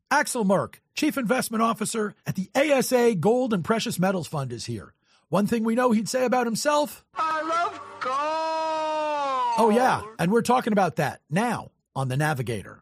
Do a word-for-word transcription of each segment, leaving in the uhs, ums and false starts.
Axel Merk, Chief Investment Officer at the A S A Gold and Precious Metals Fund, is here. One thing we know he'd say about himself: I love gold! Oh, yeah, and we're talking about that now on The Navigator.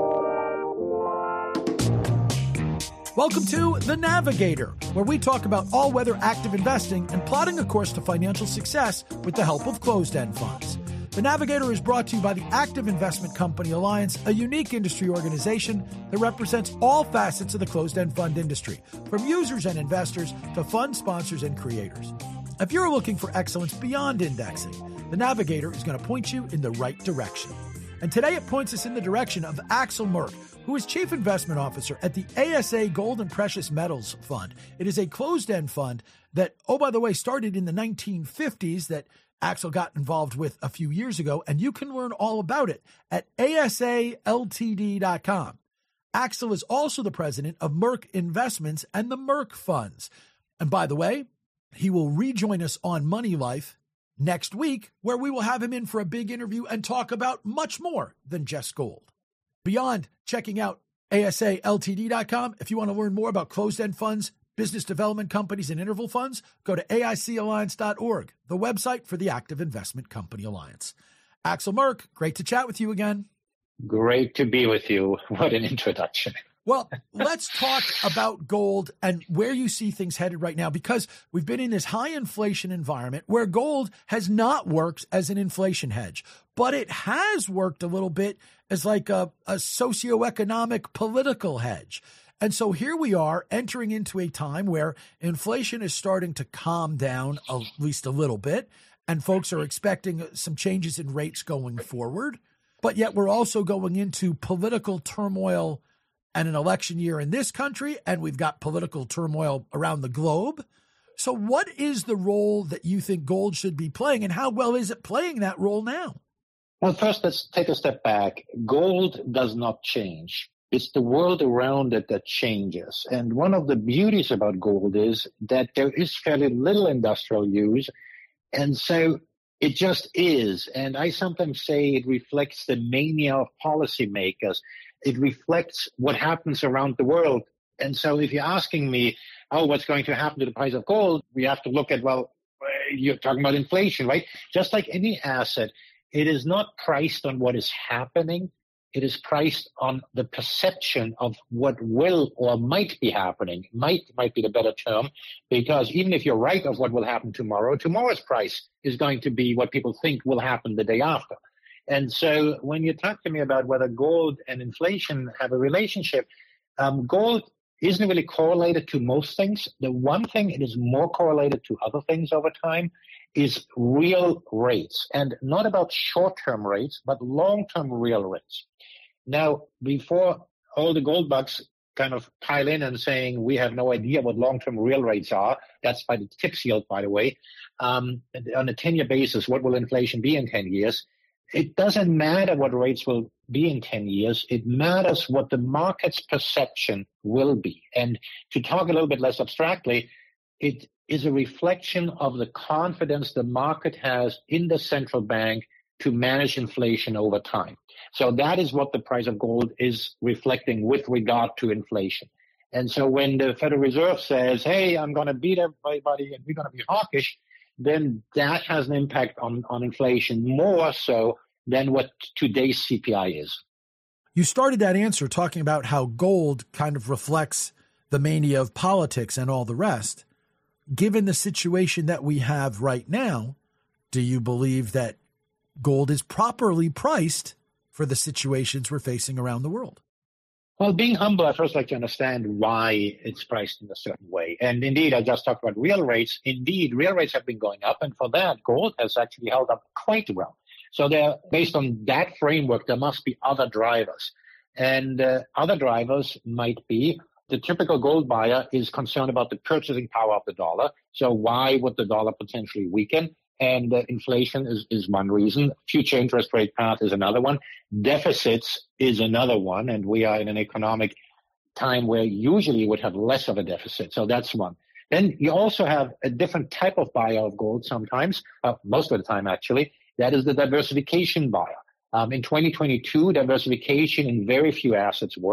Welcome to The Navigator, where we talk about all-weather active investing and plotting a course to financial success with the help of closed-end funds. The Navigator is brought to you by the Active Investment Company Alliance, a unique industry organization that represents all facets of the closed-end fund industry, from users and investors to fund sponsors and creators. If you're looking for excellence beyond indexing, The Navigator is going to point you in the right direction. And today it points us in the direction of Axel Merk, who is Chief Investment Officer at the A S A Gold and Precious Metals Fund. It is a closed-end fund that, oh, by the way, started in the nineteen fifties that Axel got involved with a few years ago, and you can learn all about it at A S A L T D dot com. Axel is also the president of Merk Investments and the Merk Funds. And by the way, he will rejoin us on Money Life next week, where we will have him in for a big interview and talk about much more than just gold. Beyond checking out A S A L T D dot com, if you want to learn more about closed-end funds, business development companies, and interval funds, go to A I C alliance dot org, the website for the Active Investment Company Alliance. Axel Merk, great to chat with you again. Great to be with you. What an introduction. Well, let's talk about gold and where you see things headed right now, because we've been in this high inflation environment where gold has not worked as an inflation hedge, but it has worked a little bit as like a, a socioeconomic political hedge. And so here we are entering into a time where inflation is starting to calm down at least a little bit, and folks are expecting some changes in rates going forward. But yet we're also going into political turmoil and an election year in this country, and we've got political turmoil around the globe. So what is the role that you think gold should be playing, and how well is it playing that role now? Well, first, let's take a step back. Gold does not change. It's the world around it that changes. And one of the beauties about gold is that there is fairly little industrial use. And so it just is. And I sometimes say it reflects the mania of policymakers. It reflects what happens around the world. And so if you're asking me, oh, what's going to happen to the price of gold, we have to look at, well, you're talking about inflation, right? Just like any asset, it is not priced on what is happening. It is priced on the perception of what will or might be happening. Might might be the better term, because even if you're right of what will happen tomorrow, tomorrow's price is going to be what people think will happen the day after. And so when you talk to me about whether gold and inflation have a relationship, um, gold isn't really correlated to most things. The one thing it is more correlated to other things over time is real rates, and not about short-term rates, but long-term real rates. Now, before all the gold bugs kind of pile in and saying we have no idea what long-term real rates are, that's by the TIPS yield, by the way, um, on a ten-year basis, what will inflation be in ten years? It doesn't matter what rates will be in ten years. It matters what the market's perception will be. And to talk a little bit less abstractly, it is a reflection of the confidence the market has in the central bank to manage inflation over time. So that is what the price of gold is reflecting with regard to inflation. And so when the Federal Reserve says, hey, I'm going to beat everybody and we're going to be hawkish, then that has an impact on, on inflation more so than what today's C P I is. You started that answer talking about how gold kind of reflects the mania of politics and all the rest. Given the situation that we have right now, do you believe that gold is properly priced for the situations we're facing around the world? Well, being humble, I first like to understand why it's priced in a certain way. And indeed, I just talked about real rates. Indeed, real rates have been going up, and for that, gold has actually held up quite well. So there, based on that framework, there must be other drivers. And uh, other drivers might be the typical gold buyer is concerned about the purchasing power of the dollar. So why would the dollar potentially weaken? And uh, inflation is, is one reason. Future interest rate path is another one. Deficits is another one. And we are in an economic time where usually you would have less of a deficit. So that's one. Then you also have a different type of buyer of gold sometimes, uh, most of the time actually. That is the diversification buyer. Um, in twenty twenty-two, diversification in very few assets worked.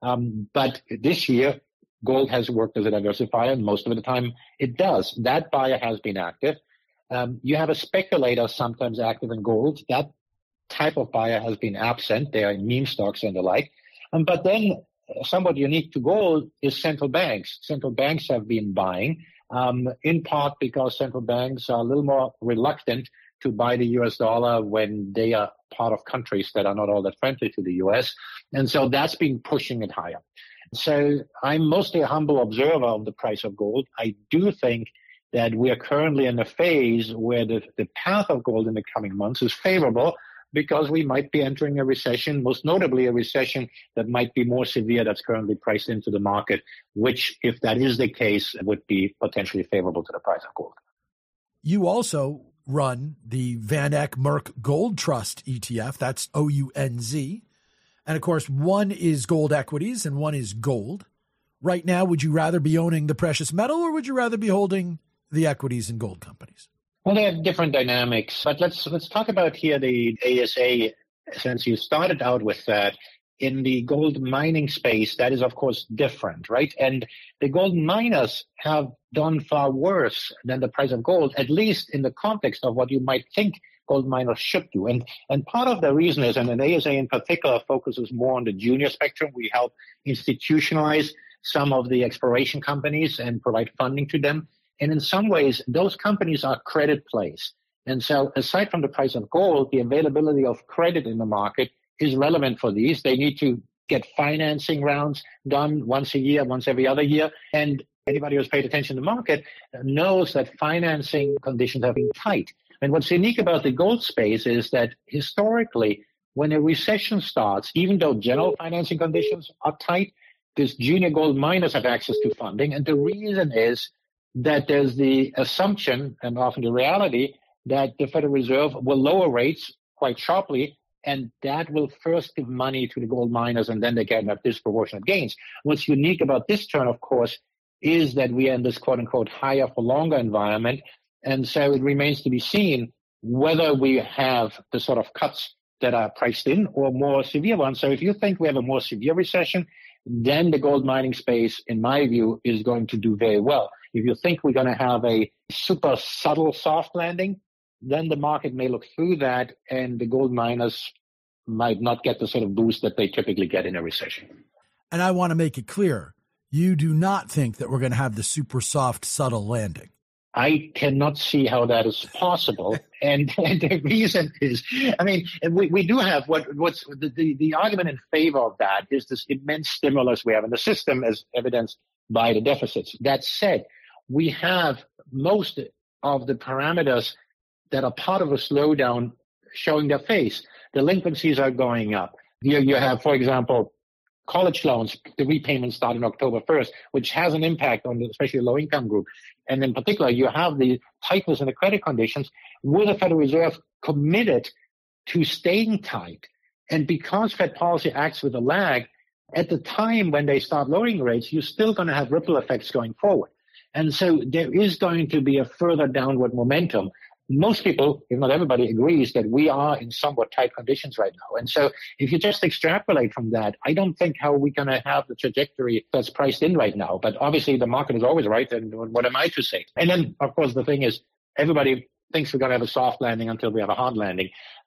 Um, but this year, gold has worked as a diversifier, and most of the time it does. That buyer has been active. Um, you have a speculator sometimes active in gold. That type of buyer has been absent. They are in meme stocks and the like. Um, but then somewhat unique to gold is central banks. Central banks have been buying, um, in part because central banks are a little more reluctant to buy the U S dollar when they are part of countries that are not all that friendly to the U S. And so that's been pushing it higher. So I'm mostly a humble observer of the price of gold. I do think that we are currently in a phase where the, the path of gold in the coming months is favorable because we might be entering a recession, most notably a recession that might be more severe that's currently priced into the market, which, if that is the case, would be potentially favorable to the price of gold. You also run the Van Eck Merck Gold Trust E T F. That's O U N Z. And, of course, one is gold equities and one is gold. Right now, would you rather be owning the precious metal or would you rather be holding the equities in gold companies? Well, they have different dynamics, but let's let's talk about here the A S A, since you started out with that. In the gold mining space, that is, of course, different, right? And the gold miners have done far worse than the price of gold, at least in the context of what you might think gold miners should do. And and part of the reason is, and the A S A in particular focuses more on the junior spectrum. We help institutionalize some of the exploration companies and provide funding to them. And in some ways, those companies are credit plays. And so aside from the price of gold, the availability of credit in the market is relevant for these. They need to get financing rounds done once a year, once every other year. And anybody who's paid attention to the market knows that financing conditions have been tight. And what's unique about the gold space is that historically, when a recession starts, even though general financing conditions are tight, these junior gold miners have access to funding. And the reason is that there's the assumption, and often the reality, that the Federal Reserve will lower rates quite sharply, and that will first give money to the gold miners, and then they can have disproportionate gains. What's unique about this turn, of course, is that we are in this quote-unquote higher for longer environment, and so it remains to be seen whether we have the sort of cuts that are priced in or more severe ones. So if you think we have a more severe recession, then the gold mining space, in my view, is going to do very well. If you think we're going to have a super subtle soft landing, then the market may look through that and the gold miners might not get the sort of boost that they typically get in a recession. And I want to make it clear, you do not think that we're going to have the super soft, subtle landing. I cannot see how that is possible. and, and the reason is, I mean, we, we do have what what's the, the, the argument in favor of that is this immense stimulus we have in the system as evidenced by the deficits. That said, we have most of the parameters that are part of a slowdown showing their face. Delinquencies are going up. You, you have, for example, college loans, the repayments start on October first, which has an impact on the, especially the low-income group. And in particular, you have the tightness in the credit conditions with the Federal Reserve committed to staying tight. And because Fed policy acts with a lag, at the time when they start lowering rates, you're still going to have ripple effects going forward. And so there is going to be a further downward momentum. Most people, if not everybody, agrees that we are in somewhat tight conditions right now. And so if you just extrapolate from that, I don't think how we're going to have the trajectory that's priced in right now. But obviously the market is always right. And what am I to say? And then, of course, the thing is everybody thinks we're going to have a soft landing until we have a hard landing.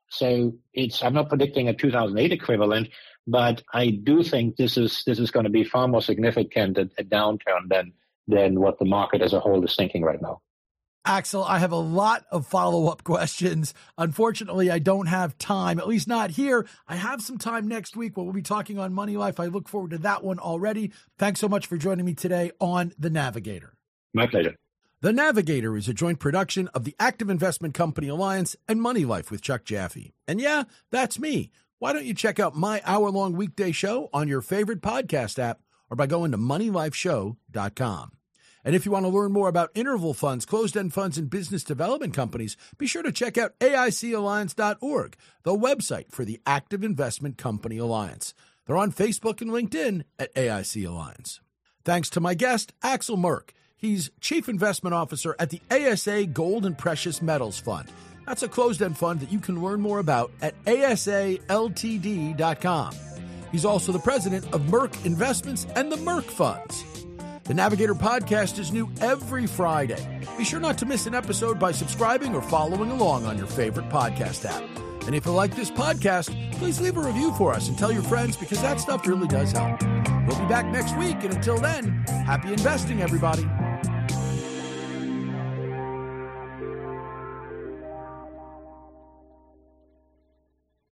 So it's, I'm not predicting a two thousand eight equivalent, but I do think this is, this is going to be far more significant a, a downturn than, than what the market as a whole is thinking right now. Axel, I have a lot of follow-up questions. Unfortunately, I don't have time, at least not here. I have some time next week where we'll be talking on Money Life. I look forward to that one already. Thanks so much for joining me today on The Navigator. My pleasure. The Navigator is a joint production of the Active Investment Company Alliance and Money Life with Chuck Jaffe. And yeah, that's me. Why don't you check out my hour-long weekday show on your favorite podcast app or by going to money life show dot com. And if you want to learn more about interval funds, closed-end funds, and business development companies, be sure to check out A I C alliance dot org, the website for the Active Investment Company Alliance. They're on Facebook and LinkedIn at A I C Alliance. Thanks to my guest, Axel Merck. He's Chief Investment Officer at the A S A Gold and Precious Metals Fund. That's a closed-end fund that you can learn more about at A S A L T D dot com. He's also the president of Merck Investments and the Merck Funds. The Navigator podcast is new every Friday. Be sure not to miss an episode by subscribing or following along on your favorite podcast app. And if you like this podcast, please leave a review for us and tell your friends, because that stuff really does help. We'll be back next week, and until then, happy investing, everybody.